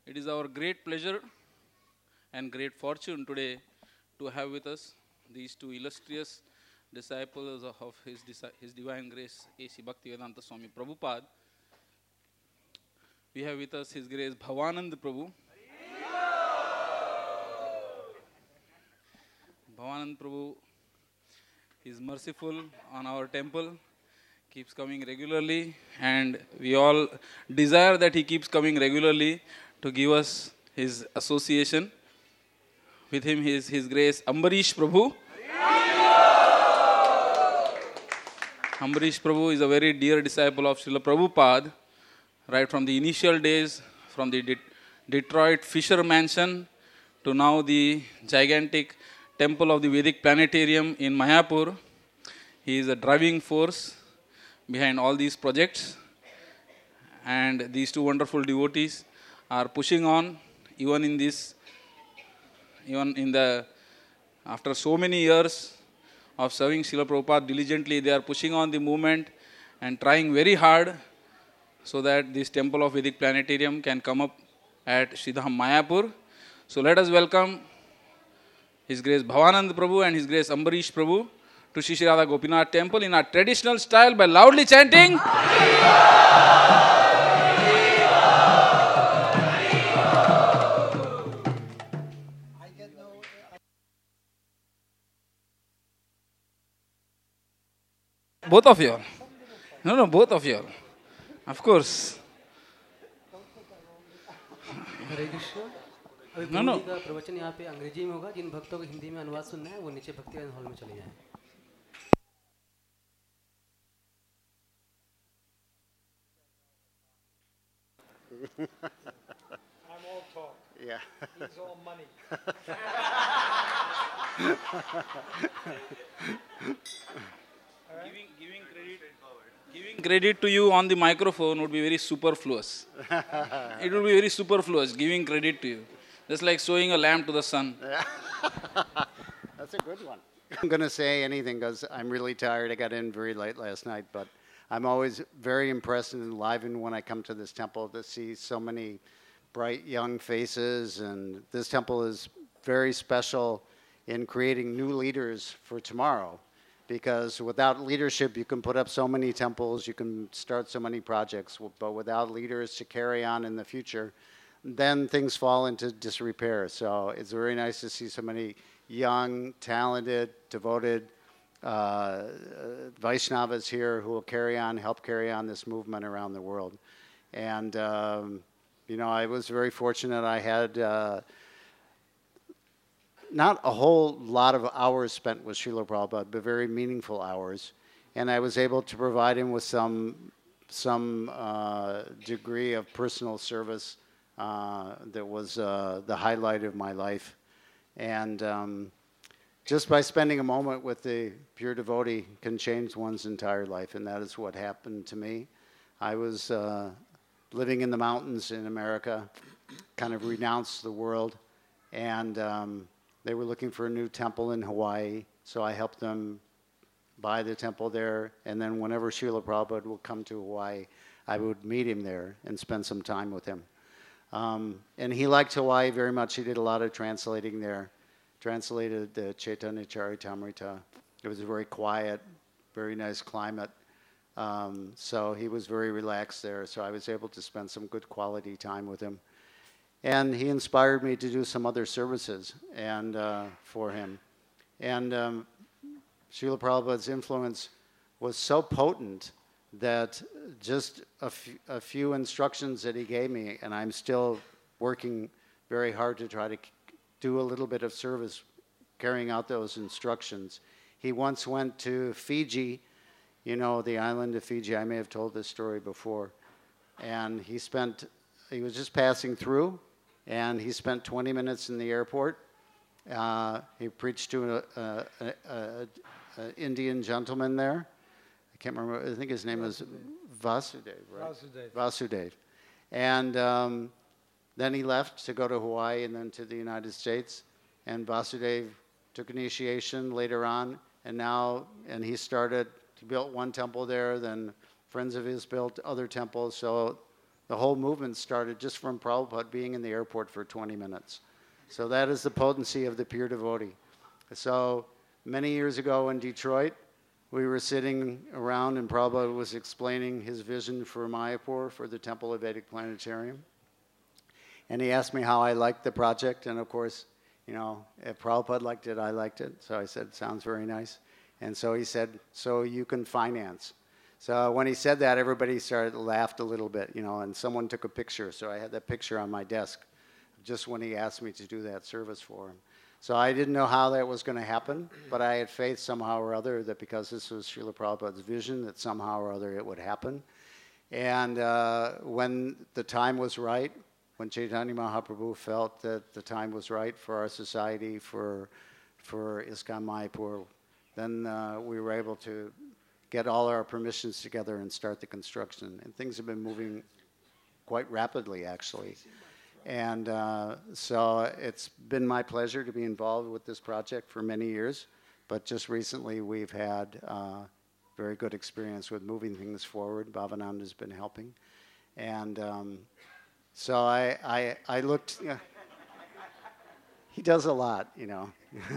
It is our great pleasure and great fortune today to have with us these two illustrious disciples of His Divine Grace, A.C. Bhaktivedanta Swami Prabhupada. We have with us His Grace Bhavanand Prabhu. Bhavanand Prabhu is merciful on our temple, keeps coming regularly, and we all desire that he keeps coming regularly to give us his association. With him is His Grace Ambarish Prabhu. Ambarish Prabhu is a very dear disciple of Srila Prabhupada, right from the initial days, from the Detroit Fisher Mansion to now the gigantic temple of the Vedic Planetarium in Mayapur. He is a driving force behind all these projects, and these two wonderful devotees are pushing on after so many years of serving Srila Prabhupada diligently, they are pushing on the movement and trying very hard so that this temple of Vedic Planetarium can come up at Sridham Mayapur. So let us welcome His Grace Bhavanand Prabhu and His Grace Ambarish Prabhu to Shri Radha Gopinath temple in our traditional style by loudly chanting. Both of you all. No, both of you all. Of course. हरे कृष्ण अभी No, no. प्रभु जी का प्रवचन यहाँ पे अंग्रेजी में होगा। जिन भक्तों को हिंदी में अनुवाद सुनना है वो नीचे भक्ति हॉल में चले जाएं। I'm all talk. Yeah. He's all money. Giving credit to you on the microphone would be very superfluous. It would be very superfluous giving credit to you. Just like showing a lamp to the sun. That's a good one. I'm going to say anything because I'm really tired. I got in very late last night, but I'm always very impressed and enlivened when I come to this temple to see so many bright young faces. And this temple is very special in creating new leaders for tomorrow, because without leadership, you can put up so many temples, you can start so many projects, but without leaders to carry on in the future, then things fall into disrepair. So it's very nice to see so many young, talented, devoted Vaishnavas here who will help carry on this movement around the world. And, I was very fortunate. I had not a whole lot of hours spent with Srila Prabhupada, but very meaningful hours. And I was able to provide him with some degree of personal service that was the highlight of my life. And just by spending a moment with the pure devotee can change one's entire life, and that is what happened to me. I was living in the mountains in America, kind of renounced the world, and they were looking for a new temple in Hawaii, so I helped them buy the temple there, and then whenever Srila Prabhupada would come to Hawaii, I would meet him there and spend some time with him. And he liked Hawaii very much. He did a lot of translating there, translated the Chaitanya Charitamrita. It was a very quiet, very nice climate. So he was very relaxed there, so I was able to spend some good quality time with him. And he inspired me to do some other services and for him. And Srila Prabhupada's influence was so potent that just a few instructions that he gave me, and I'm still working very hard to try to do a little bit of service carrying out those instructions. He once went to Fiji, the island of Fiji. I may have told this story before. And he was just passing through, and he spent 20 minutes in the airport. He preached to an Indian gentleman there. I can't remember. I think his name was Vasudev, right? Vasudev. And then he left to go to Hawaii and then to the United States. And Vasudev took initiation later on, and he built one temple there. Then friends of his built other temples. So The whole movement started just from Prabhupada being in the airport for 20 minutes. So that is the potency of the pure devotee. So many years ago in Detroit, we were sitting around and Prabhupada was explaining his vision for Mayapur, for the Temple of Vedic Planetarium. And he asked me how I liked the project. And of course, you know, if Prabhupada liked it, I liked it. So I said, sounds very nice. And so he said, so you can finance. So when he said that, everybody laughed a little bit, you know, and someone took a picture. So I had that picture on my desk just when he asked me to do that service for him. So I didn't know how that was going to happen, but I had faith somehow or other that because this was Srila Prabhupada's vision, that somehow or other it would happen. And when the time was right, when Chaitanya Mahaprabhu felt that the time was right for our society, for ISKCON Mayapur, then we were able to get all our permissions together and start the construction. And things have been moving quite rapidly, actually. And so it's been my pleasure to be involved with this project for many years. But just recently, we've had very good experience with moving things forward. Bhavananda has been helping. And so I looked, you know, he does a lot, you know.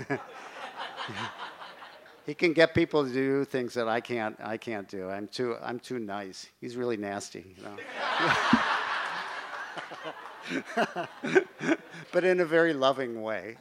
He can get people to do things that I can't do. I'm too nice. He's really nasty, you know. But in a very loving way.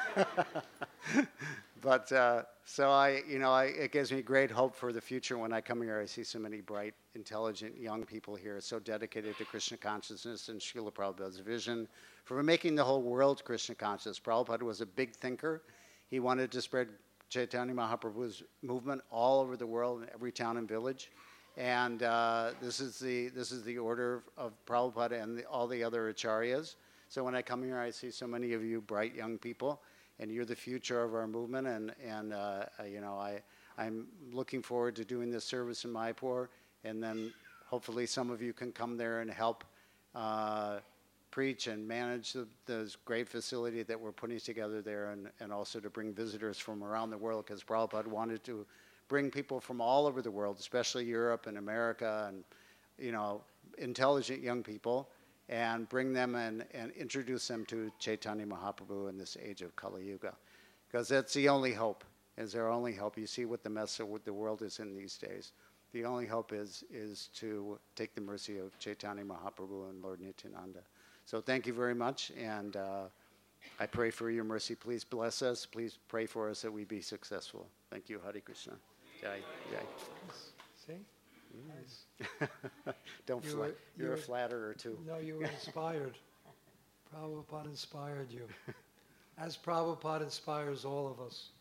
But so it gives me great hope for the future when I come here. I see so many bright, intelligent young people here, so dedicated to Krishna consciousness and Srila Prabhupada's vision for making the whole world Krishna conscious. Prabhupada was a big thinker. He wanted to spread Chaitanya Mahaprabhu's movement all over the world in every town and village. And this is the order of Prabhupada and all the other acharyas. So when I come here, I see so many of you bright young people, and you're the future of our movement. And you know, I'm looking forward to doing this service in Mayapur, and then hopefully some of you can come there and help preach and manage this great facility that we're putting together there, and also to bring visitors from around the world, because Prabhupada wanted to bring people from all over the world, especially Europe and America, and, you know, intelligent young people, and bring them and introduce them to Chaitanya Mahaprabhu in this age of Kali Yuga. Because that's the only hope, is our only hope. You see what the mess of what the world is in these days. The only hope is to take the mercy of Chaitanya Mahaprabhu and Lord Nityananda. So thank you very much, and I pray for your mercy. Please bless us. Please pray for us that we be successful. Thank you. Hare Krishna. Jai. Jai. See? Nice. Don't flatter. You're a flatterer too. No, you were inspired. Prabhupada inspired you. As Prabhupada inspires all of us.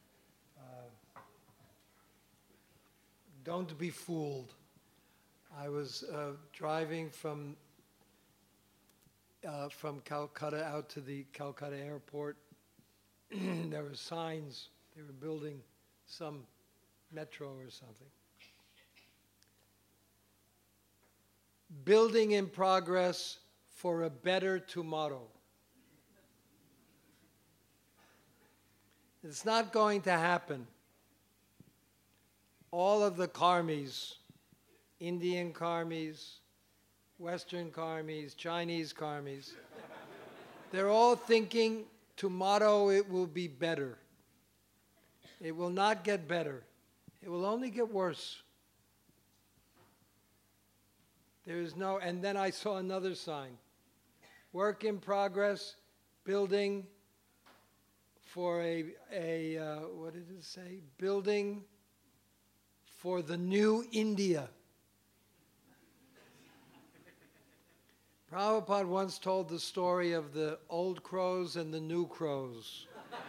Don't be fooled. I was driving from Calcutta out to the Calcutta airport. There were signs. They were building some metro or something. Building in progress for a better tomorrow. It's not going to happen. All of the karmis, Indian karmis, Western karmis, Chinese karmis, they're all thinking tomorrow it will be better. It will not get better. It will only get worse. There is no, and then I saw another sign. Work in progress, building for what did it say? Building for the new India. Prabhupada once told the story of the old crows and the new crows.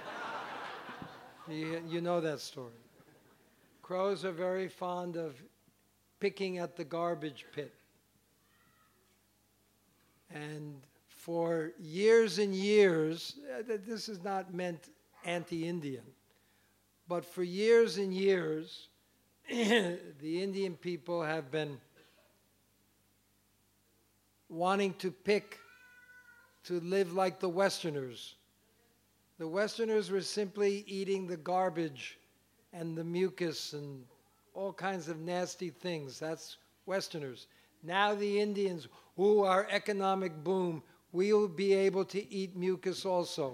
You know that story. Crows are very fond of picking at the garbage pit. And for years and years, this is not meant anti-Indian, but for years and years, the Indian people have been wanting to live like the Westerners. The Westerners were simply eating the garbage and the mucus and all kinds of nasty things. That's Westerners. Now the Indians, ooh, our economic boom, we'll be able to eat mucus also.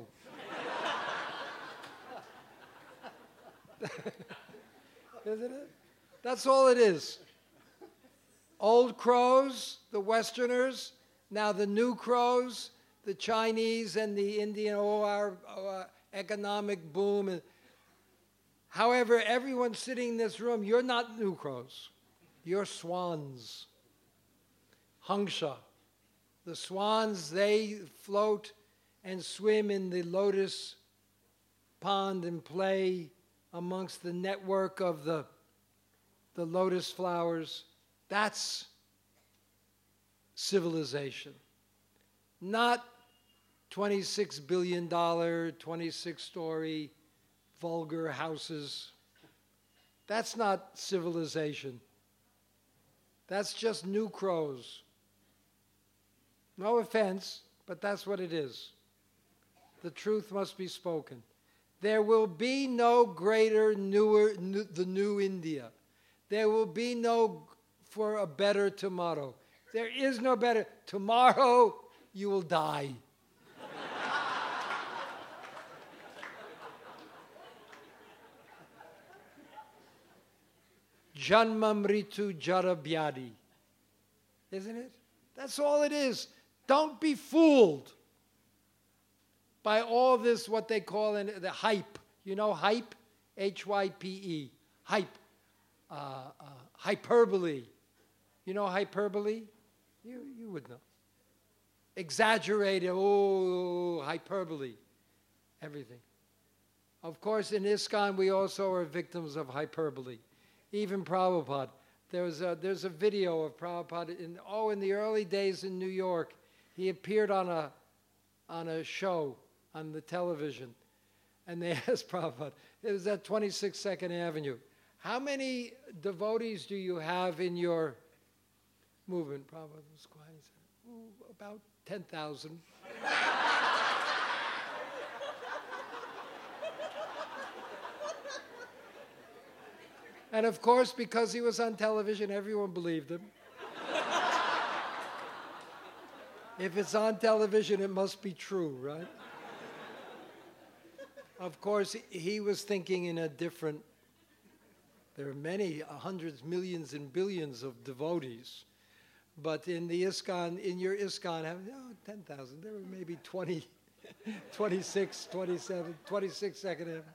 Isn't it? That's all it is. Old crows, the Westerners, now the new crows, the Chinese and the Indian, our economic boom. However, everyone sitting in this room, you're not new crows. You're swans. Hangsha. The swans, they float and swim in the lotus pond and play amongst the network of the lotus flowers. That's civilization. Not $26 billion, 26-story vulgar houses. That's not civilization. That's just new crows. No offense, but that's what it is. The truth must be spoken. There will be no greater, the new India. There will be no for a better tomorrow. There is no better. Tomorrow you will die. Janmamritu Jarabyadi. Isn't it? That's all it is. Don't be fooled by all this, what they call the hype. You know hype? H-Y-P-E. Hype. Hyperbole. You know hyperbole? You would know. Exaggerated. Oh, hyperbole. Everything. Of course, in ISKCON, we also are victims of hyperbole. Even Prabhupada. There's a video of Prabhupada in the early days in New York. He appeared on a show on the television, and they asked Prabhupada, it was at 26 Avenue, how many devotees do you have in your movement? Prabhupada was quiet. He said, about 10,000. And of course, because he was on television, everyone believed him. If it's on television, it must be true, right? Of course, he was thinking in a different... There are many, hundreds, millions, and billions of devotees. But in the ISKCON, in your ISKCON, 10,000. There were maybe 20, 26, 27, 26 second Avenue.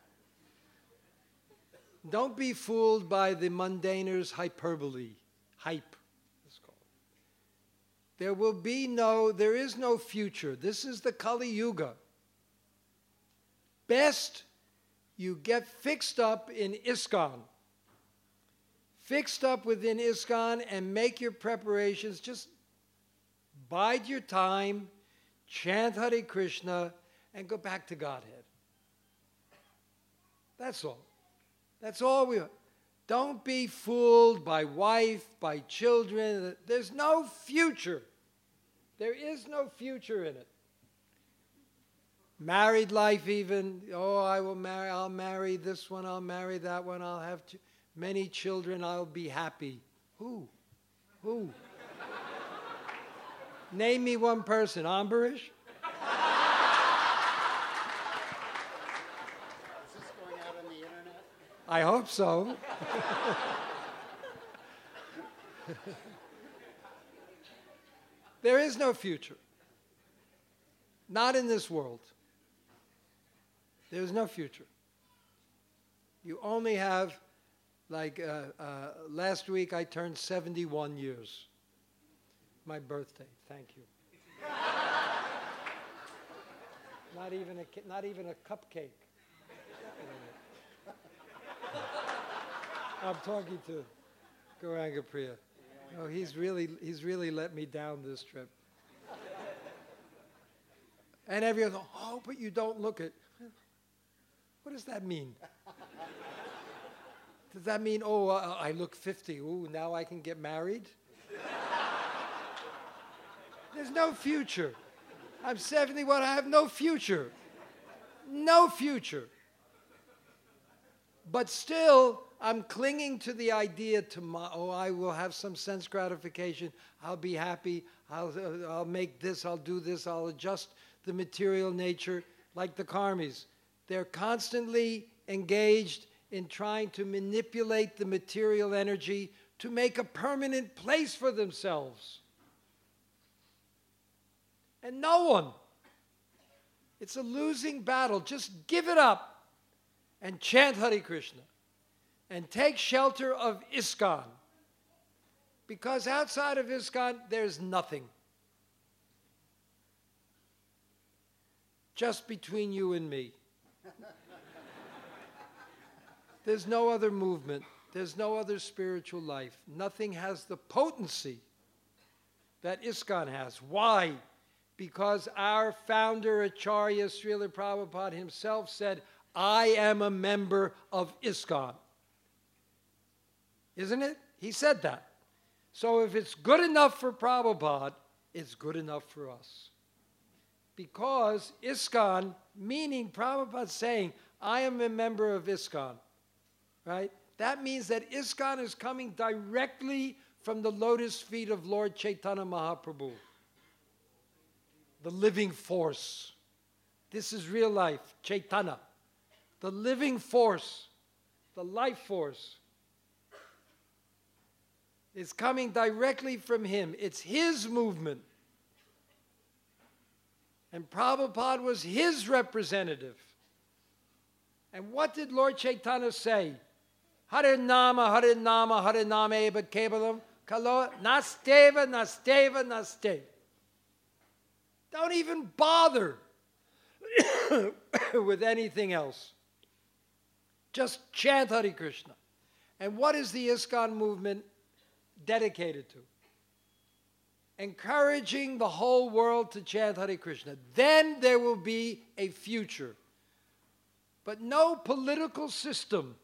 Don't be fooled by the mundaners' hyperbole. Hype, it's called. There is no future. This is the Kali Yuga. Best you get fixed up in ISKCON. Fixed up within ISKCON and make your preparations. Just bide your time, chant Hare Krishna, and go back to Godhead. That's all. That's all we are. Don't be fooled by wife, by children. There's no future. There is no future in it. Married life even. Oh, I'll marry this one, I'll marry that one, I'll have many children, I'll be happy. Who? Name me one person. Ambarish? I hope so. There is no future. Not in this world. There's no future. You only have, last week I turned 71 years. My birthday. Thank you. Not even a cupcake. I'm talking to Gauranga Priya. Oh, he's really let me down this trip. And everyone goes, oh, but you don't look it. What does that mean? Does that mean, I look 50, now I can get married? There's no future. I'm 71, I have no future. No future. But still, I'm clinging to the idea tomorrow, I will have some sense gratification, I'll be happy, I'll make this, I'll do this, I'll adjust the material nature like the karmis. They're constantly engaged in trying to manipulate the material energy to make a permanent place for themselves. And no one. It's a losing battle. Just give it up and chant Hare Krishna and take shelter of ISKCON. Because outside of ISKCON, there's nothing. Just between you and me. There's no other movement. There's no other spiritual life. Nothing has the potency that ISKCON has. Why? Because our founder, Acharya Srila Prabhupada himself said, I am a member of ISKCON. Isn't it? He said that. So if it's good enough for Prabhupada, it's good enough for us. Because ISKCON, meaning Prabhupada saying, I am a member of ISKCON, right? That means that ISKCON is coming directly from the lotus feet of Lord Chaitanya Mahaprabhu, the living force. This is real life, Chaitanya, the living force, the life force. It's coming directly from him. It's his movement. And Prabhupada was his representative. And what did Lord Chaitanya say? Hare Nama, Hare Nama, Hare Nama Eva Kevalam, Kalo, Nasteva, Nasteva, Nasteva. Don't even bother with anything else. Just chant Hare Krishna. And what is the ISKCON movement dedicated to? Encouraging the whole world to chant Hare Krishna. Then there will be a future. But no political system,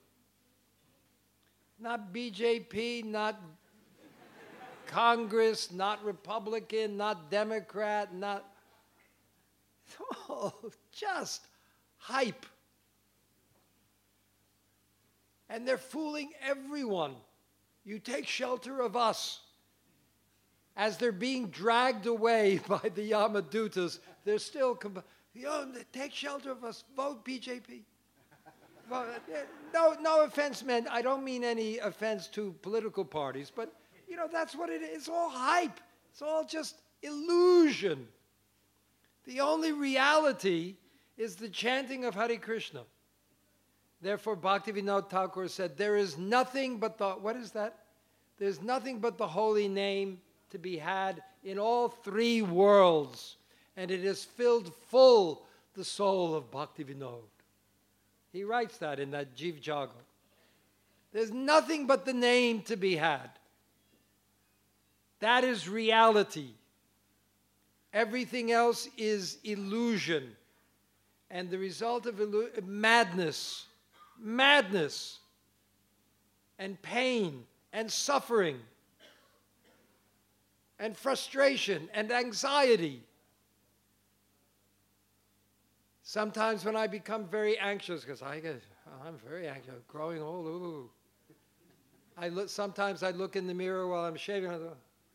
not BJP, not Congress, not Republican, not Democrat, not... Oh, just hype. And they're fooling everyone. You take shelter of us. As they're being dragged away by the Yamadutas, they're still, take shelter of us, vote BJP. No offense meant, I don't mean any offense to political parties, but that's what it is. It's all hype. It's all just illusion. The only reality is the chanting of Hare Krishna. Therefore, Bhaktivinoda Thakur said, there is nothing but the, what is that? There's nothing but the holy name to be had in all three worlds, and it has filled full the soul of Bhaktivinoda. He writes that in that Jiv Jagat. There's nothing but the name to be had. That is reality. Everything else is illusion. And the result of madness, and pain, and suffering, and frustration, and anxiety. Sometimes when I become very anxious, because I'm very anxious, growing old, ooh. Sometimes I look in the mirror while I'm shaving. I go,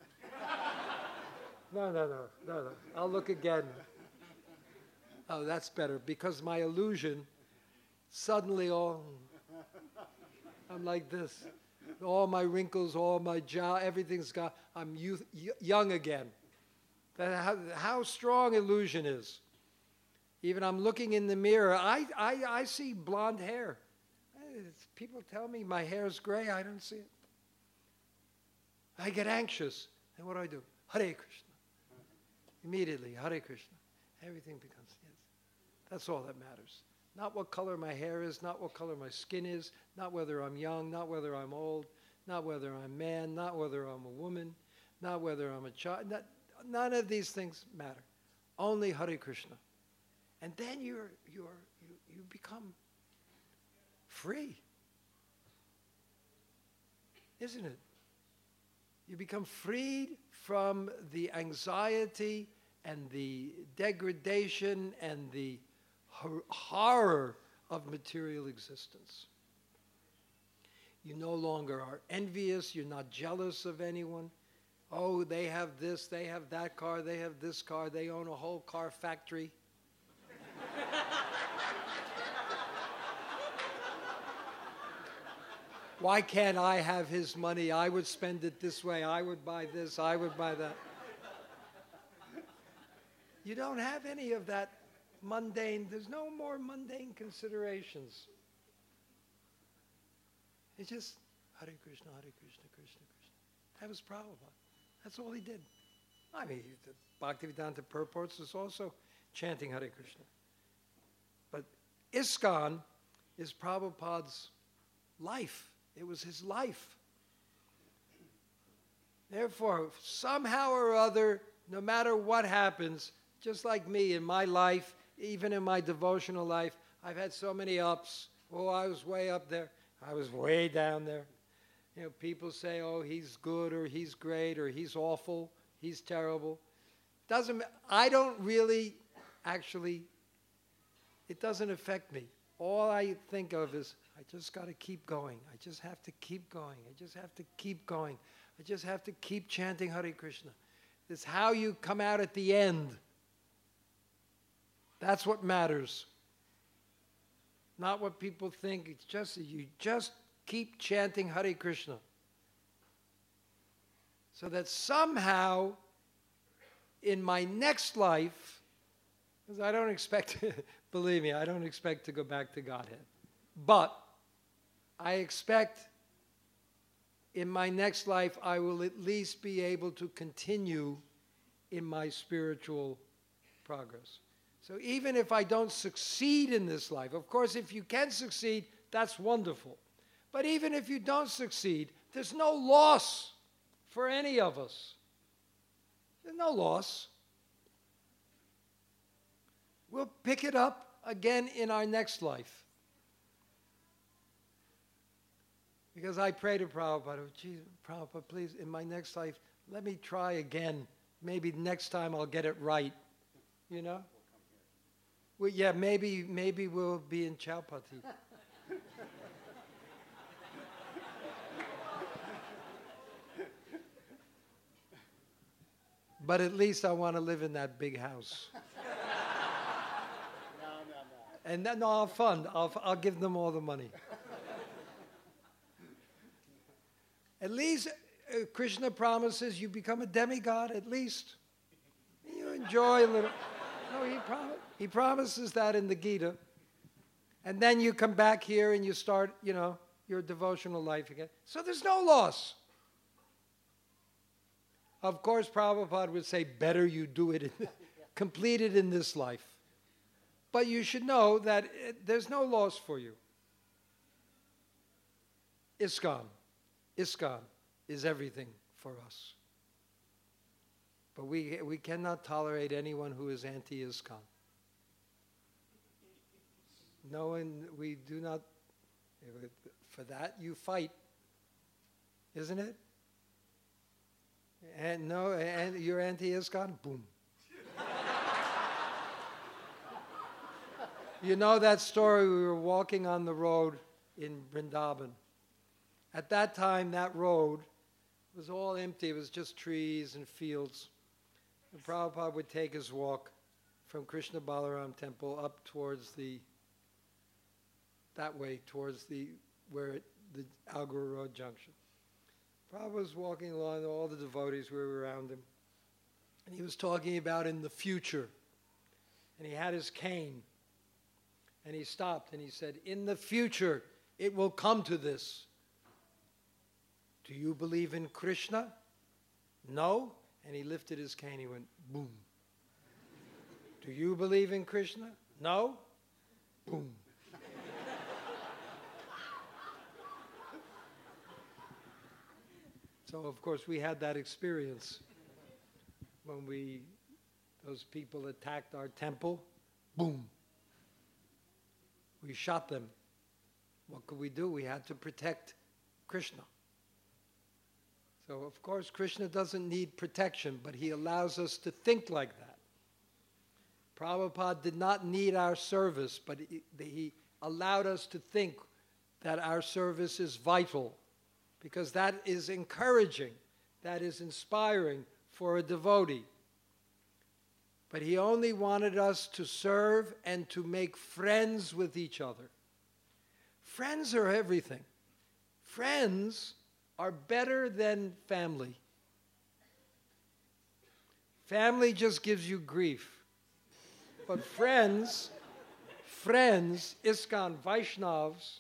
no, I'll look again. Oh, that's better, because my illusion, suddenly I'm like this. All my wrinkles, all my jaw, everything's got, I'm young again. That's how strong illusion is. Even I'm looking in the mirror, I see blonde hair. People tell me my hair is gray, I don't see it. I get anxious. And what do? Hare Krishna. Immediately, Hare Krishna. Everything becomes, yes. That's all that matters. Not what color my hair is, not what color my skin is, not whether I'm young, not whether I'm old, not whether I'm a man, not whether I'm a woman, not whether I'm a child. None of these things matter. Only Hare Krishna. And then you become free. Isn't it? You become freed from the anxiety and the degradation and the horror of material existence. You no longer are envious. You're not jealous of anyone. Oh, they have this, they have that car, they have this car, they own a whole car factory. Why can't I have his money? I would spend it this way. I would buy this. I would buy that. You don't have any of that mundane. There's no more mundane considerations. It's just Hare Krishna, Hare Krishna, Krishna Krishna. That was Prabhupada. That's all he did. I mean, the Bhaktivedanta purports is also chanting Hare Krishna. But ISKCON is Prabhupada's life. It was his life. Therefore, somehow or other, no matter what happens, just like me in my life, even in my devotional life, I've had so many ups. Oh, I was way up there. I was way down there. You know, people say, oh, he's good or he's great or he's awful, he's terrible. I don't really, actually, it doesn't affect me. All I think of is, I just got to keep going. I just have to keep going. I just have to keep going. I just have to keep chanting Hare Krishna. It's how you come out at the end. That's what matters. Not what people think. It's just, you just keep chanting Hare Krishna. So that somehow, in my next life, because I don't expect, believe me, I don't expect to go back to Godhead. But I expect in my next life I will at least be able to continue in my spiritual progress. So even if I don't succeed in this life, of course, if you can succeed, that's wonderful. But even if you don't succeed, there's no loss for any of us. There's no loss. We'll pick it up again in our next life. Because I pray to Prabhupada, oh, Jesus, Prabhupada, please, in my next life, let me try again. Maybe next time I'll get it right. You know? Well, yeah, maybe we'll be in Chowpatty. But at least I want to live in that big house. And then, no, I'll fund. I'll give them all the money. At least Krishna promises you become a demigod, at least. You enjoy a little. No, he promises that in the Gita. And then you come back here and you start, you know, your devotional life again. So there's no loss. Of course, Prabhupada would say, better you do it, complete it in this life. But you should know that there's no loss for you. ISKCON is everything for us. But we cannot tolerate anyone who is anti-ISKCON. No, and we do not, for that you fight, isn't it? And no, and you're anti-ISKCON? Boom. You know that story, we were walking on the road in Vrindavan. At that time, that road was all empty. It was just trees and fields. And Prabhupada would take his walk from Krishna Balaram Temple up towards that way, towards the Algora Road junction. Prabhupada was walking along, all the devotees were around him. And he was talking about in the future. And he had his cane. And he stopped and he said, in the future, it will come to this. Do you believe in Krishna? No. And he lifted his cane, he went, boom. Do you believe in Krishna? No. Boom. So, of course, we had that experience when those people attacked our temple. Boom. We shot them. What could we do? We had to protect Krishna. So, of course, Krishna doesn't need protection, but he allows us to think like that. Prabhupada did not need our service, but he allowed us to think that our service is vital, because that is encouraging, that is inspiring for a devotee. But he only wanted us to serve and to make friends with each other. Friends are everything. Friends are better than family. Family just gives you grief. But friends, ISKCON, Vaishnavas,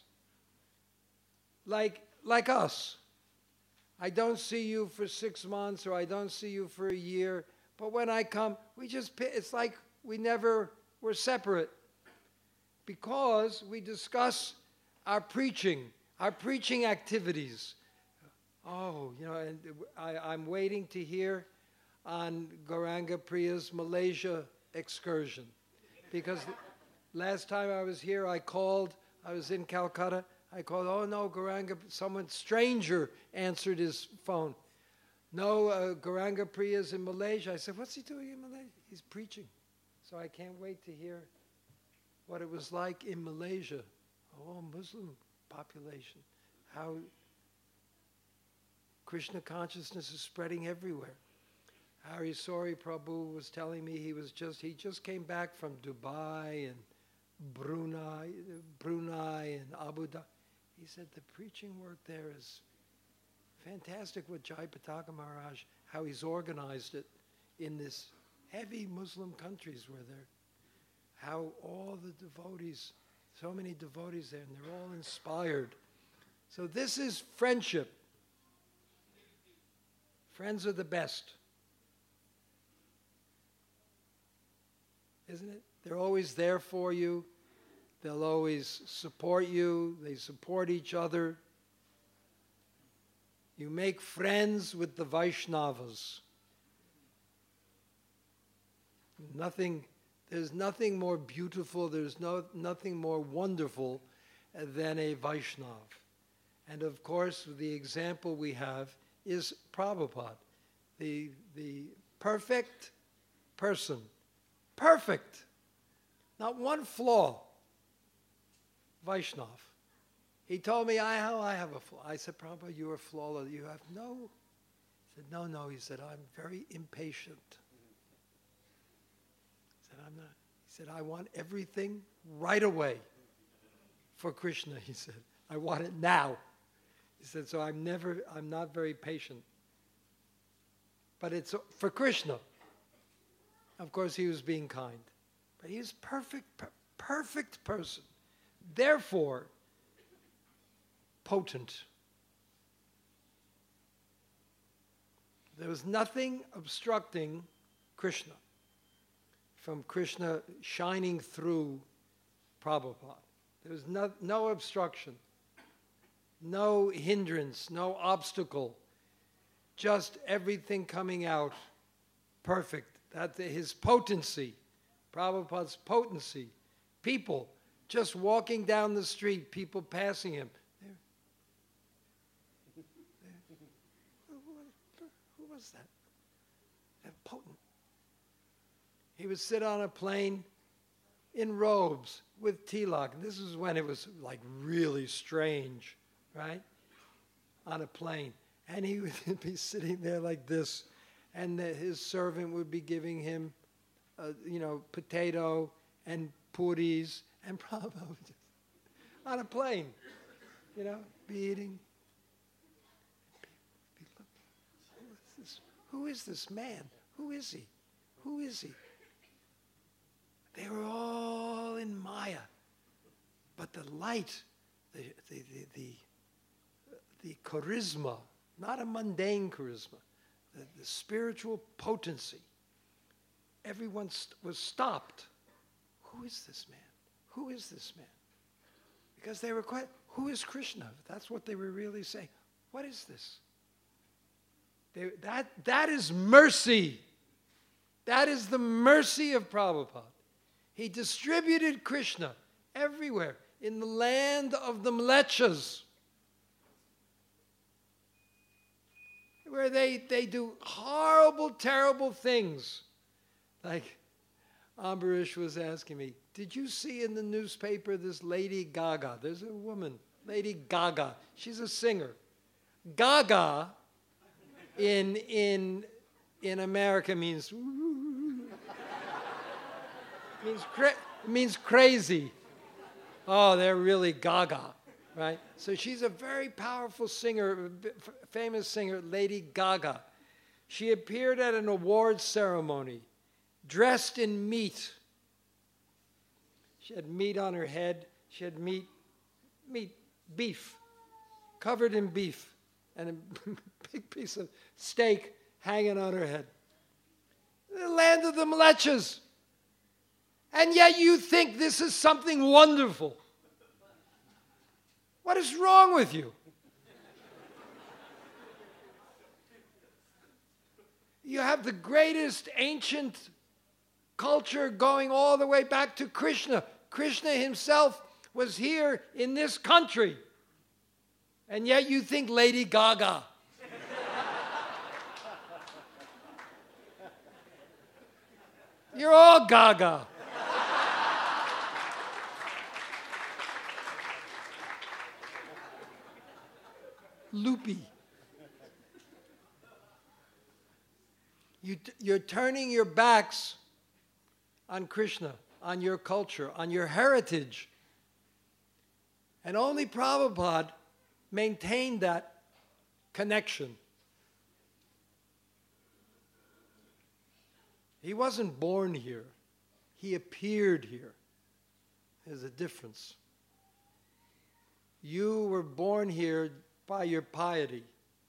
like us. I don't see you for 6 months, or I don't see you for a year, but when I come, it's like we never were separate, because we discuss our preaching activities. Oh, and I'm waiting to hear on Gauranga Priya's Malaysia excursion, because last time I was here, I was in Calcutta, I called, oh no, Gauranga, someone stranger answered his phone. No, Gauranga Priya's in Malaysia. I said, what's he doing in Malaysia? He's preaching. So I can't wait to hear what it was like in Malaysia. Oh, Muslim population. How Krishna consciousness is spreading everywhere. Hari Sori Prabhu was telling me he just came back from Dubai and Brunei and Abu Dhabi. He said the preaching work there is fantastic with Jai Pataka Maharaj, how he's organized it in this heavy Muslim countries how all the devotees, so many devotees there, and they're all inspired. So this is friendship. Friends are the best. Isn't it? They're always there for you. They'll always support you. They support each other. You make friends with the Vaishnavas. There's nothing more beautiful, there's nothing more wonderful than a Vaishnav. And of course, the example we have is Prabhupada, the perfect person. Perfect. Not one flaw. Vaishnav. He told me, I have a flaw. I said, Prabhupada, you are flawless. You have no. He said, no. He said, I'm very impatient. He said, I'm not. He said, I want everything right away for Krishna. He said, I want it now. He said, so I'm not very patient. But it's for Krishna. Of course, he was being kind. But he is perfect person. Therefore, potent. There was nothing obstructing Krishna from Krishna shining through Prabhupada. There was no obstruction, no hindrance, no obstacle, just everything coming out perfect. That's his potency, Prabhupada's potency. People just walking down the street, people passing him. Who was that? Potent. He would sit on a plane in robes with tilak. This is when it was like really strange, right? On a plane. And he would be sitting there like this, and his servant would be giving him, potato and puris, and Prabhupada would just, on a plane, be eating. Who is this man? Who is he? Who is he? They were all in Maya. But the light, the charisma, not a mundane charisma, the spiritual potency, everyone was stopped. Who is this man? Who is this man? Because they were who is Krishna? That's what they were really saying. What is this? That is mercy. That is the mercy of Prabhupada. He distributed Krishna everywhere in the land of the Mlechas, where they do horrible, terrible things. Like Ambarish was asking me, did you see in the newspaper this Lady Gaga? There's a woman Lady Gaga. She's a singer. Gaga in America means means crazy. Oh, they're really gaga, right? So she's a very powerful singer, famous singer, Lady Gaga. She appeared at an awards ceremony, dressed in meat. She had meat on her head. She had beef, covered in beef, and a big piece of steak hanging on her head. The land of the Mlechas. And yet you think this is something wonderful. What is wrong with you? You have the greatest ancient culture going all the way back to Krishna. Krishna himself was here in this country. And yet you think Lady Gaga. You're all gaga. Loopy. You're turning your backs on Krishna, on your culture, on your heritage. And only Prabhupada maintained that connection. He wasn't born here. He appeared here. There's a difference. You were born here by your piety.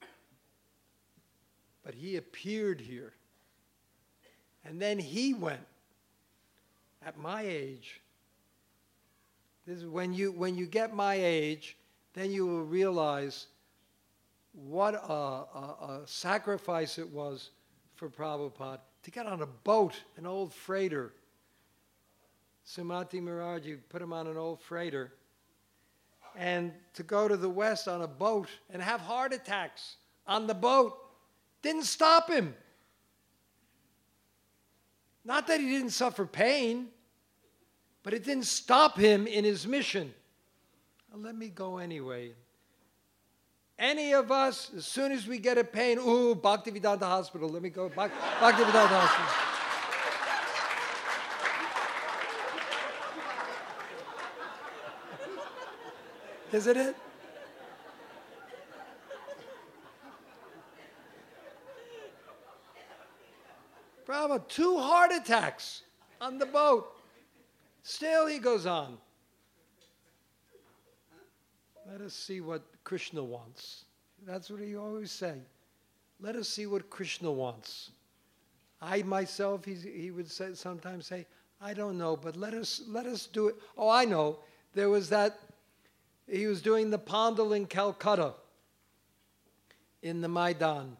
But he appeared here. And then he went. At my age, this is when you get my age, then you will realize what a sacrifice it was for Prabhupada to get on a boat, an old freighter. Sumati Maharaj put him on an old freighter, and to go to the West on a boat and have heart attacks on the boat. Didn't stop him. Not that he didn't suffer pain, but it didn't stop him in his mission. Well, let me go anyway. Any of us, as soon as we get a pain, ooh, Bhaktivedanta Hospital, let me go, Bhaktivedanta Hospital. Isn't it? Brahma, 2 heart attacks on the boat. Still he goes on. Let us see what Krishna wants. That's what he always say. Let us see what Krishna wants. I myself, he would sometimes say, I don't know, but let us do it. Oh, I know. There was that, he was doing the Pandal in Calcutta, in the Maidan.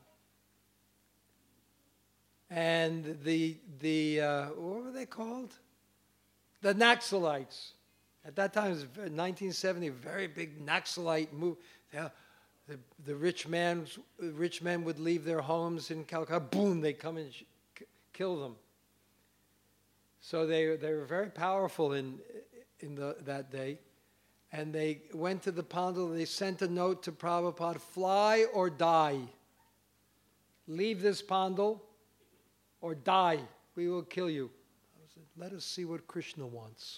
And the what were they called? The Naxalites. At that time, it was 1970, a very big Naxalite move. Yeah, the rich men would leave their homes in Calcutta. Boom, they come and kill them. So they were very powerful in that day. And they went to the Pandal, they sent a note to Prabhupada, fly or die. Leave this Pandal or die. We will kill you. I said, let us see what Krishna wants.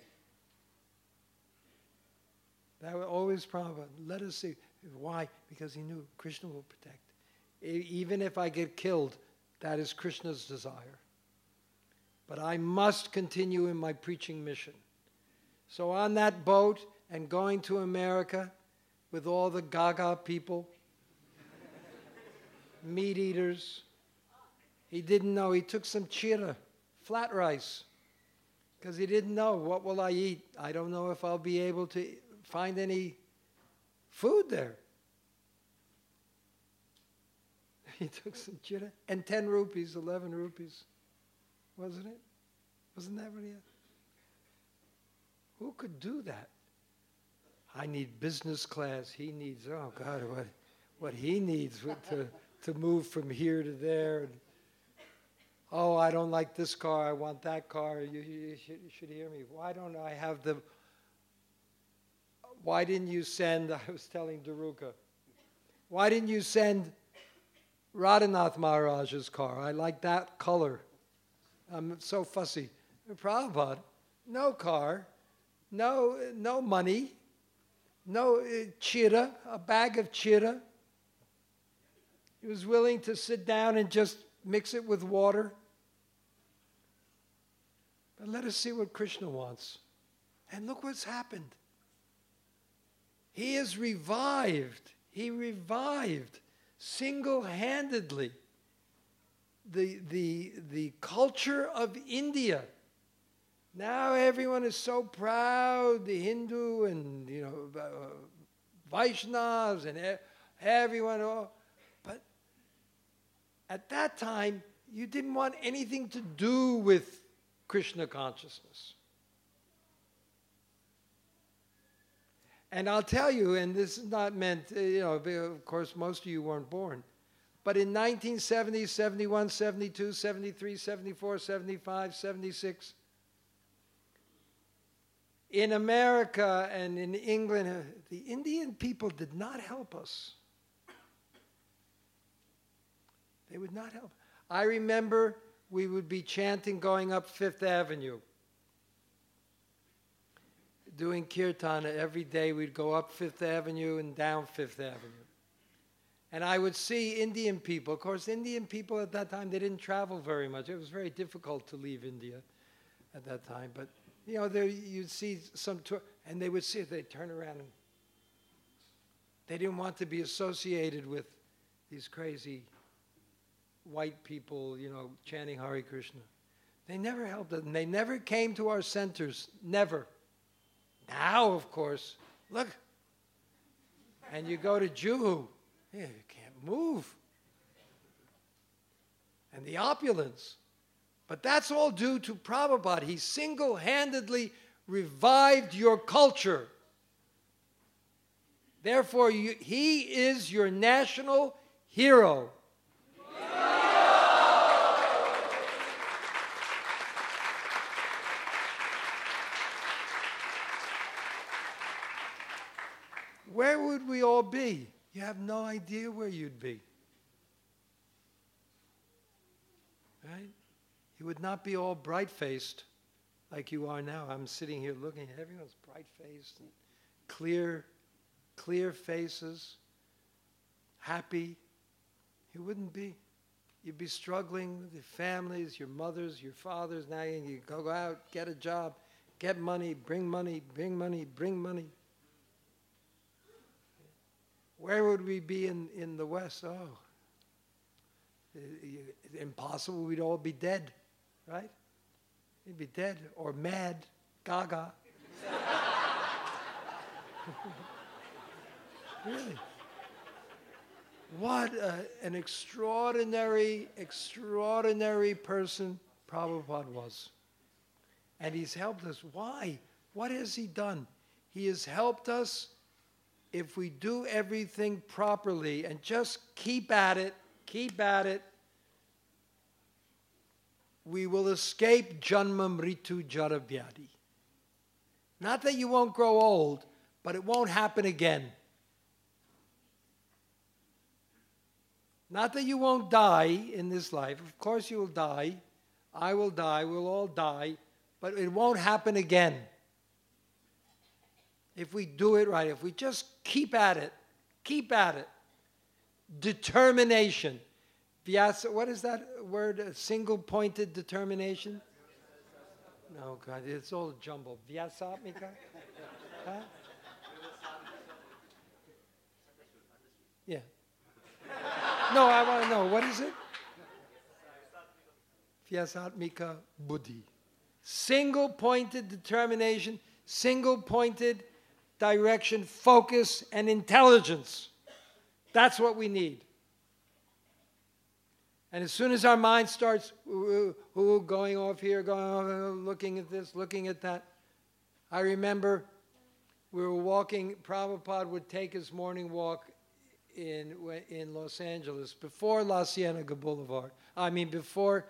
That was always Prabhupada. Let us see. Why? Because he knew Krishna will protect. Even if I get killed, that is Krishna's desire. But I must continue in my preaching mission. So on that boat and going to America with all the Gaga people, meat eaters, he didn't know. He took some chira, flat rice, because he didn't know, what will I eat? I don't know if I'll be able to find any food there. He took some chira and 10 rupees, 11 rupees, wasn't it? Wasn't that what he had? Who could do that? I need business class. He needs, oh God, what he needs to move from here to there. And, oh, I don't like this car. I want that car. You should hear me. Why don't I have why didn't you send, I was telling Daruka, why didn't you send Radhanath Maharaj's car? I like that color. I'm so fussy. Prabhupada, no car, no money, no chira, a bag of chira. He was willing to sit down and just mix it with water. But let us see what Krishna wants. And look what's happened. He is revived. He revived single-handedly the culture of India. Now everyone is so proud, the Hindu and Vaishnavas and everyone. But at that time, you didn't want anything to do with Krishna consciousness. And I'll tell you, and this is not meant, of course, most of you weren't born, but in 1970, 71, 72, 73, 74, 75, 76, in America and in England, the Indian people did not help us. They would not help. I remember we would be chanting going up Fifth Avenue. Doing kirtana every day, we'd go up Fifth Avenue and down Fifth Avenue. And I would see Indian people. Of course, Indian people at that time, they didn't travel very much. It was very difficult to leave India at that time. But, there you'd see some tour, and they would see it, they'd turn around and they didn't want to be associated with these crazy white people, chanting Hare Krishna. They never helped us, and they never came to our centers, never. Now, of course, look, and you go to Juhu, you can't move. And the opulence. But that's all due to Prabhupada. He single-handedly revived your culture. Therefore, he is your national hero. Where would we all be? You have no idea where you'd be. Right? You would not be all bright-faced like you are now. I'm sitting here looking, everyone's bright-faced and clear faces, happy. You wouldn't be. You'd be struggling with your families, your mothers, your fathers. Now you go out, get a job, get money, bring money, bring money, bring money. Where would we be in the West? Oh, impossible. We'd all be dead, right? We'd be dead or mad, gaga. Really. What an extraordinary person Prabhupada was. And he's helped us. Why? What has he done? He has helped us. If we do everything properly and just keep at it, we will escape janma mritu jara vyadi. Not that you won't grow old, but it won't happen again. Not that you won't die in this life. Of course you will die. I will die. We'll all die. But it won't happen again. If we do it right, if we just keep at it. Determination. Vyasa, what is that word? Single-pointed determination? No, God, it's all jumbled. Vyasatmika? Huh? Yeah. No, I want to know. What is it? Vyasatmika buddhi. Single-pointed determination, single-pointed direction, focus, and intelligence. That's what we need. And as soon as our mind starts going off here, looking at this, looking at that, I remember we were walking, Prabhupada would take his morning walk in Los Angeles, before La Cienega Boulevard. I mean, before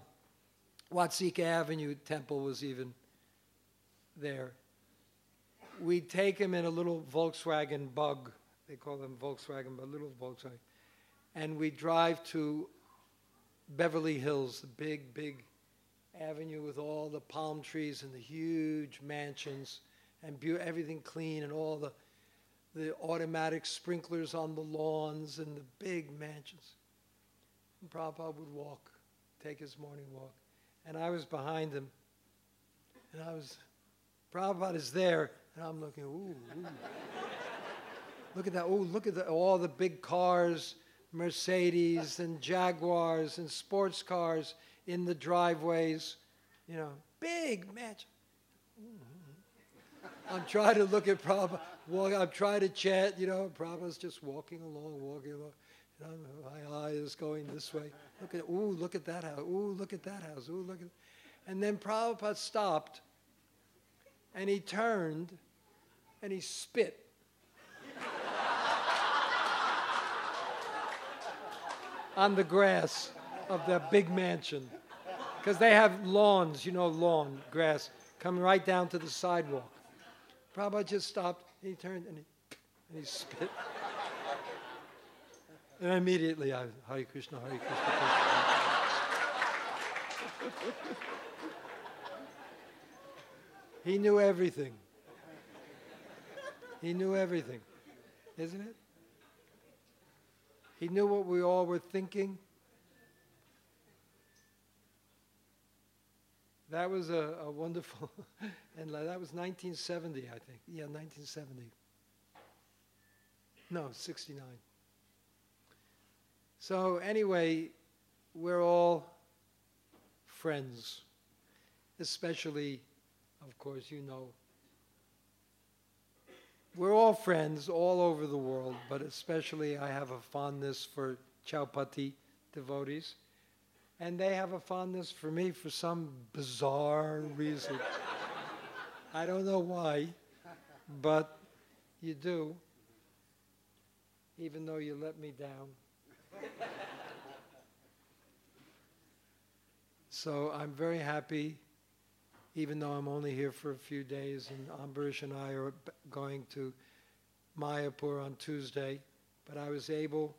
Watsika Avenue Temple was even there. we take him in a little Volkswagen Bug. They call them Volkswagen, but little Volkswagen. And we drive to Beverly Hills, the big, big avenue with all the palm trees and the huge mansions and everything clean and all the automatic sprinklers on the lawns and the big mansions. And Prabhupada would walk, take his morning walk. And I was behind him. And Prabhupada is there, and I'm looking, ooh. Look at that, look at all the big cars, Mercedes and Jaguars and sports cars in the driveways, big mansion. I'm trying to look at Prabhupada, I'm trying to chant, Prabhupada's just walking along. My eye is going this way. Look at that house. Look at that house. Look at. And then Prabhupada stopped, and he turned, and he spit. On the grass of that big mansion. Because they have lawns, lawn, grass, coming right down to the sidewalk. Prabhupada just stopped, and he turned, and he spit. And immediately I, Hare Krishna, Hare Krishna, Krishna. He knew everything. He knew everything, isn't it? He knew what we all were thinking. That was a wonderful, and that was 1970, I think. Yeah, 1970. No, 69. So anyway, we're all friends, especially, of course, we're all friends all over the world, but especially I have a fondness for Chaupati devotees. And they have a fondness for me for some bizarre reason. I don't know why, but you do, even though you let me down. So I'm very happy, even though I'm only here for a few days, and Ambarish and I are going to Mayapur on Tuesday, but I was able,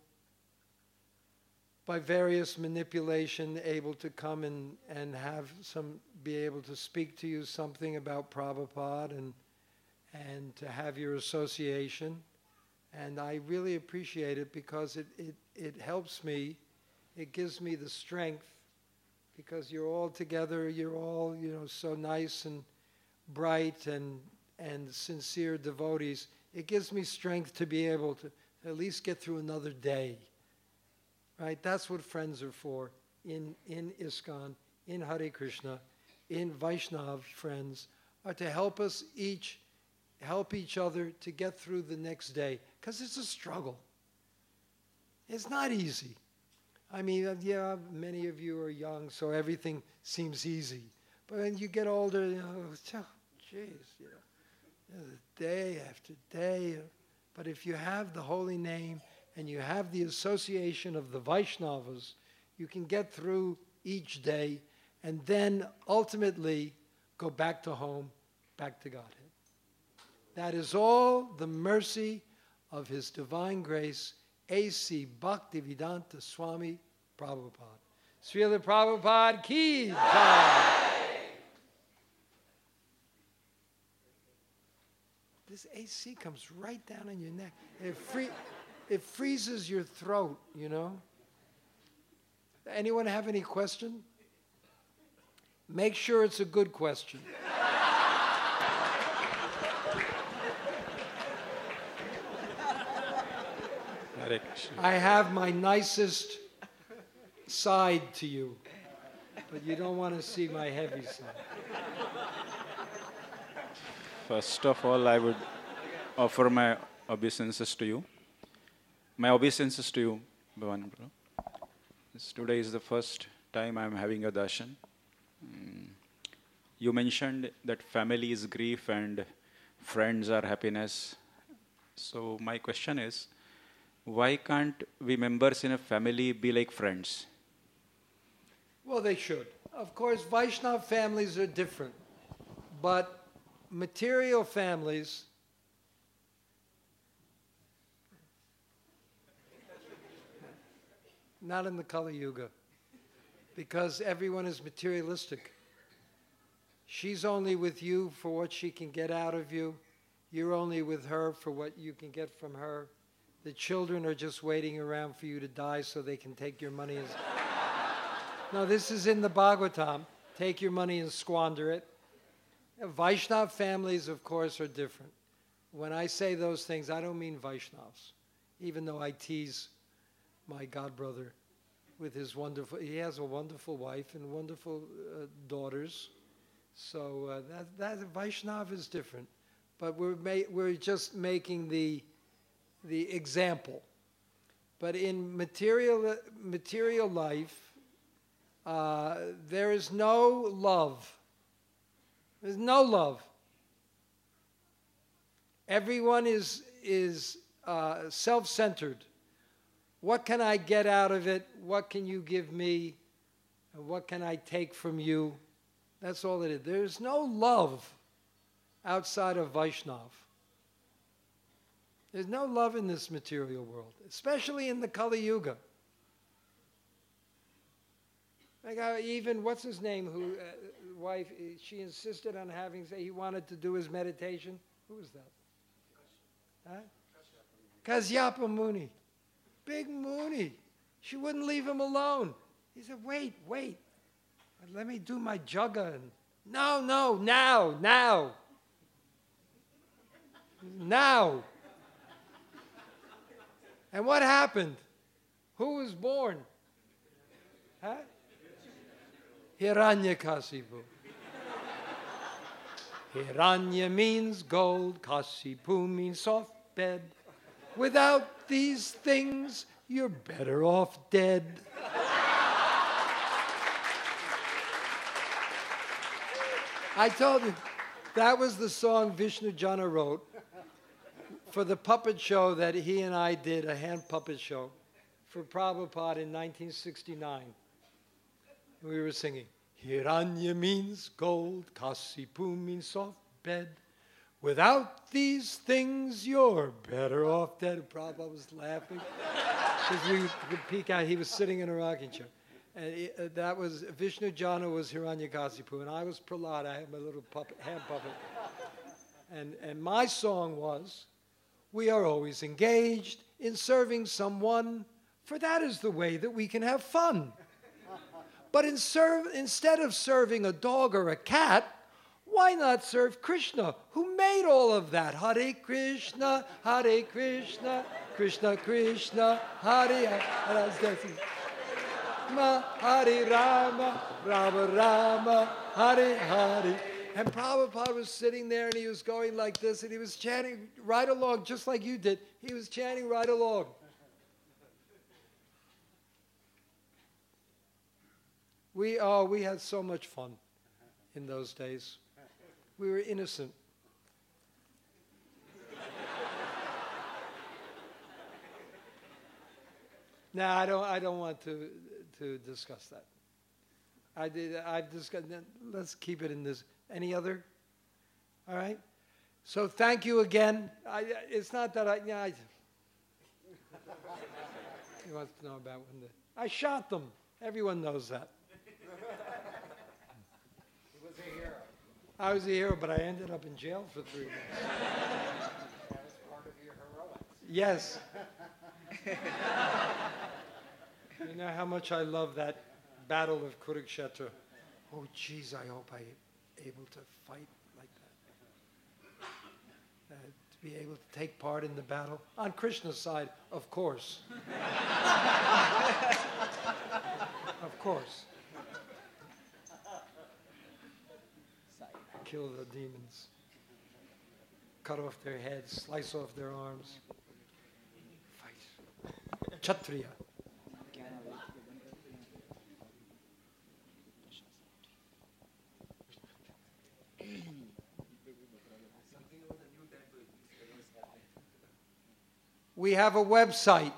by various manipulation, able to come and be able to speak to you something about Prabhupada and to have your association. And I really appreciate it because it helps me, it gives me the strength, because you're all together, you're all, so nice and bright and sincere devotees. It gives me strength to be able to at least get through another day. Right? That's what friends are for in ISKCON, in Hare Krishna, in Vaishnav friends, are to help us help each other to get through the next day. Because it's a struggle. It's not easy. I mean, yeah, many of you are young, so everything seems easy. But when you get older, day after day. But if you have the holy name and you have the association of the Vaishnavas, you can get through each day and then ultimately go back to home, back to Godhead. That is all the mercy of His Divine Grace, A.C. Bhaktivedanta Swami Prabhupada. Srila Prabhupada ki jai. This AC comes right down on your neck. It freezes your throat, Anyone have any question? Make sure it's a good question. I have my nicest side to you, but you don't want to see my heavy side. First of all, I would offer my obeisances to you. My obeisances to you, Bhavan Prabhu. Today is the first time I am having a darshan. You mentioned that family is grief and friends are happiness. So my question is, why can't we members in a family be like friends? Well, they should. Of course, Vaishnava families are different. But material families, Not in the Kali Yuga. Because everyone is materialistic. She's only with you for what she can get out of you. You're only with her for what you can get from her. The children are just waiting around for you to die so they can take your money. No, this is in the Bhagavatam. Take your money and squander it. Vaishnav families, of course, are different. When I say those things, I don't mean Vaishnavs. Even though I tease my godbrother with his wonderful, he has a wonderful wife and wonderful daughters. So that Vaishnav is different. But we're just making the example. But in material life, there is no love. There's no love. Everyone is self-centered. What can I get out of it? What can you give me? And what can I take from you? That's all it is. There's no love outside of Vaishnav. There's no love in this material world, especially in the Kali Yuga. Like even, what's his name, who, wife, she insisted on having, he wanted to do his meditation. Who was that? Huh? Kasyapa Muni. Big Muni. She wouldn't leave him alone. He said, wait. Let me do my jugga. No, now. And what happened? Who was born? Huh? Hiranyakasipu. Hiranya means gold, Kasipu means soft bed. Without these things, you're better off dead. I told you, that was the song Vishnu Jana wrote for the puppet show that he and I did, a hand puppet show, for Prabhupada in 1969. We were singing, Hiranya means gold, Kasipu means soft bed. Without these things, you're better off dead. Prabhupada was laughing because we could peek out. He was sitting in a rocking chair. And that was, Vishnu Jana was Hiranyakasipu, and I was Prahlad. I had my little puppet, hand puppet. And my song was, we are always engaged in serving someone, for that is the way that we can have fun. But instead of serving a dog or a cat, why not serve Krishna, who made all of that? Hare Krishna, Krishna Krishna, Hare Hare. Hare Rama, Rama Rama, Hare Hare. And Prabhupada was sitting there and he was going like this and he was chanting right along, just like you did. He was chanting right along. We had so much fun in those days. We were innocent. No, I don't want to discuss that. I've discussed. Let's keep it in this. Any other? All right. So thank you again. It's not that he wants to know about when I shot them. Everyone knows that. He was a hero. I was a hero, but I ended up in jail for 3 months. That was part of your heroics. Yes. You know how much I love that battle of Kurukshetra. Oh, geez, I hope I'm able to fight like that. To be able to take part in the battle. On Krishna's side, of course. Of course. Kill the demons. Cut off their heads, slice off their arms. Fight. Kshatriya. We have a website.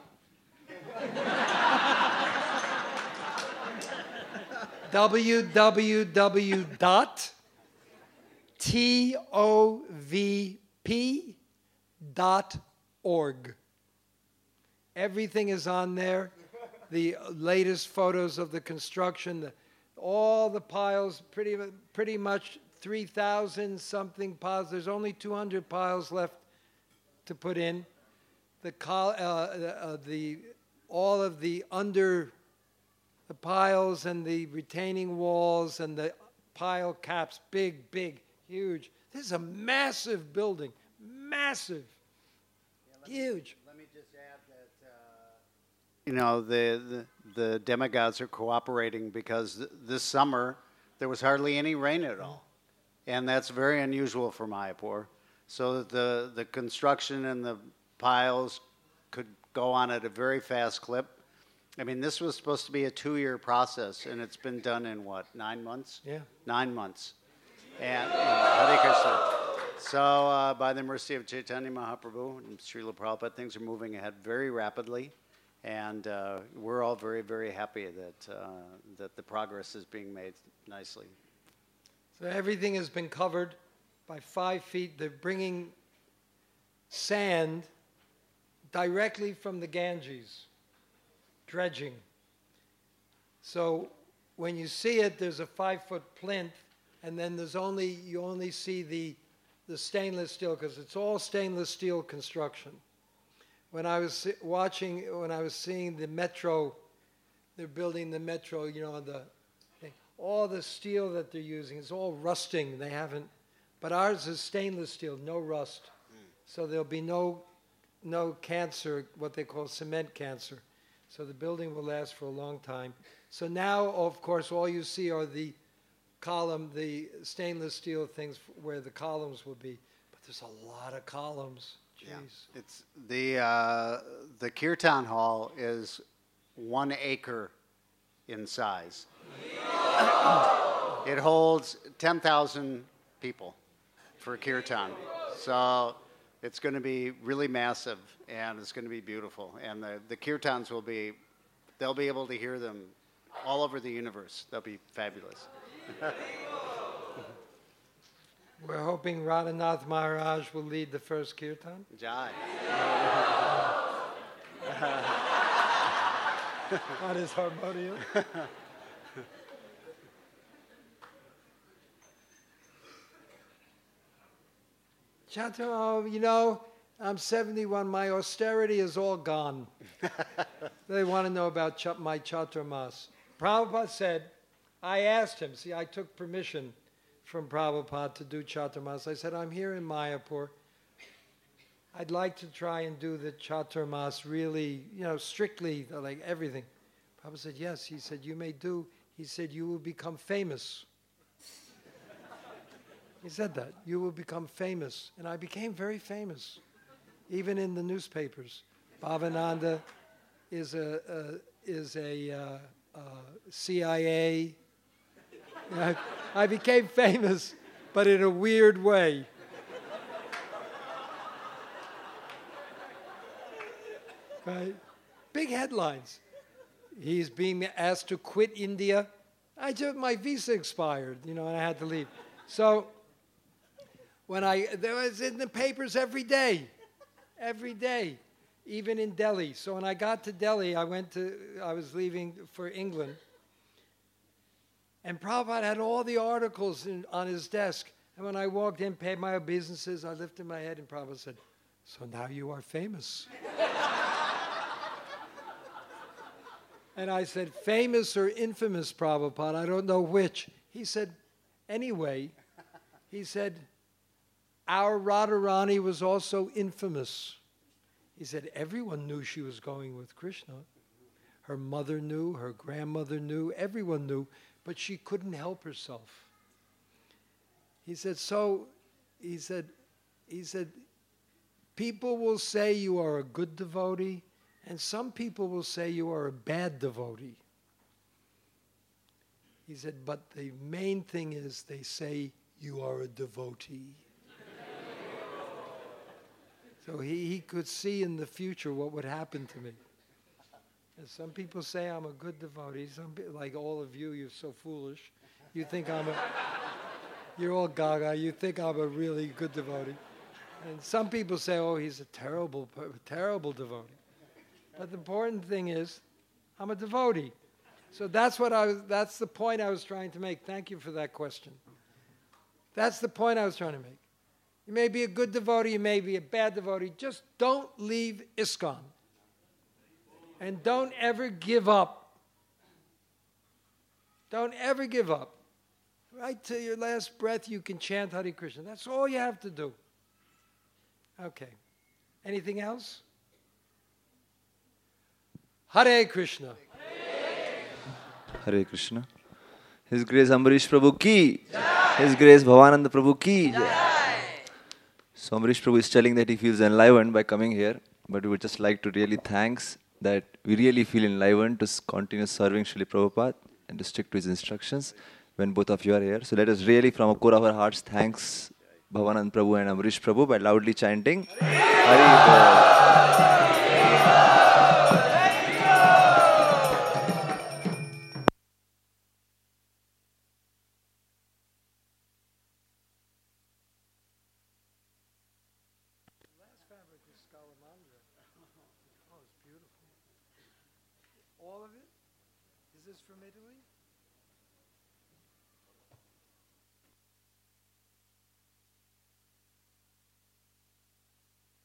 www.tovp.org. Everything is on there. the latest photos of the construction, all the piles, pretty much 3,000 something piles. There's only 200 piles left to put in. All of the under the piles and the retaining walls and the pile caps, big, big, huge. This is a massive building, massive, huge. Let me just add that the demigods are cooperating because this summer there was hardly any rain at all, and that's very unusual for Mayapur. So that the construction and the piles could go on at a very fast clip. I mean, this was supposed to be a 2-year process, and it's been done in what, 9 months? Yeah. 9 months. And Hare Krishna. So by the mercy of Chaitanya Mahaprabhu and Srila Prabhupada, things are moving ahead very rapidly, and we're all very, very happy that the progress is being made nicely. So everything has been covered by 5 feet. They're bringing sand directly from the Ganges, dredging. So when you see it, there's a 5-foot plinth, and then you only see the stainless steel, because it's all stainless steel construction. When I was seeing the metro, they're building the metro, all the steel that they're using is all rusting. They haven't, but ours is stainless steel, no rust. So there'll be no cancer, what they call cement cancer. So the building will last for a long time. So now, of course, all you see are the stainless steel things where the columns will be. But there's a lot of columns. Jeez. Yeah. It's the Kirtan Hall is 1 acre in size. It holds 10,000 people for Kirtan. So it's going to be really massive, and it's going to be beautiful. And the Kirtans they'll be able to hear them all over the universe. They'll be fabulous. We're hoping Radhanath Maharaj will lead the first Kirtan. Jai. On his harmonium. Chaturma, I'm 71. My austerity is all gone. They want to know about my Chaturmas. Prabhupada said, I asked him, I took permission from Prabhupada to do Chaturmas. I said, I'm here in Mayapur. I'd like to try and do the Chaturmas really, strictly, like everything. Prabhupada said, yes. He said, you may do. He said, you will become famous. He said that. You will become famous. And I became very famous, even in the newspapers. Bhavananda is a CIA. I became famous, but in a weird way. Right? Big headlines. He's being asked to quit India. My visa expired, and I had to leave. So there was in the papers every day, even in Delhi. So when I got to Delhi, I was leaving for England, and Prabhupada had all the articles on his desk. And when I walked in, paid my obeisances, I lifted my head, and Prabhupada said, so now you are famous. And I said, famous or infamous, Prabhupada? I don't know which. He said, anyway, he said, our Radharani was also infamous. He said, everyone knew she was going with Krishna. Her mother knew, her grandmother knew, everyone knew, but she couldn't help herself. He said, people will say you are a good devotee, and some people will say you are a bad devotee. He said, but the main thing is they say you are a devotee. So he could see in the future what would happen to me. And some people say I'm a good devotee. Some people, like all of you, you're so foolish. You think you're all gaga. You think I'm a really good devotee. And some people say, oh, he's a terrible, terrible devotee. But the important thing is, I'm a devotee. So that's the point I was trying to make. Thank you for that question. That's the point I was trying to make. You may be a good devotee, you may be a bad devotee. Just don't leave ISKCON. And don't ever give up. Don't ever give up. Right till your last breath, you can chant Hare Krishna. That's all you have to do. Okay. Anything else? Hare Krishna. Hare Krishna. His Grace Ambarish Prabhu ki. His Grace Bhavananda Prabhu ki. So Ambarish Prabhu is telling that he feels enlivened by coming here, but we would just like to really thanks that we really feel enlivened to continue serving Srila Prabhupada and to stick to his instructions when both of you are here. So let us really from a core of our hearts thanks Bhavanand Prabhu and Ambarish Prabhu by loudly chanting Hari Bol. All of it? Is this from Italy?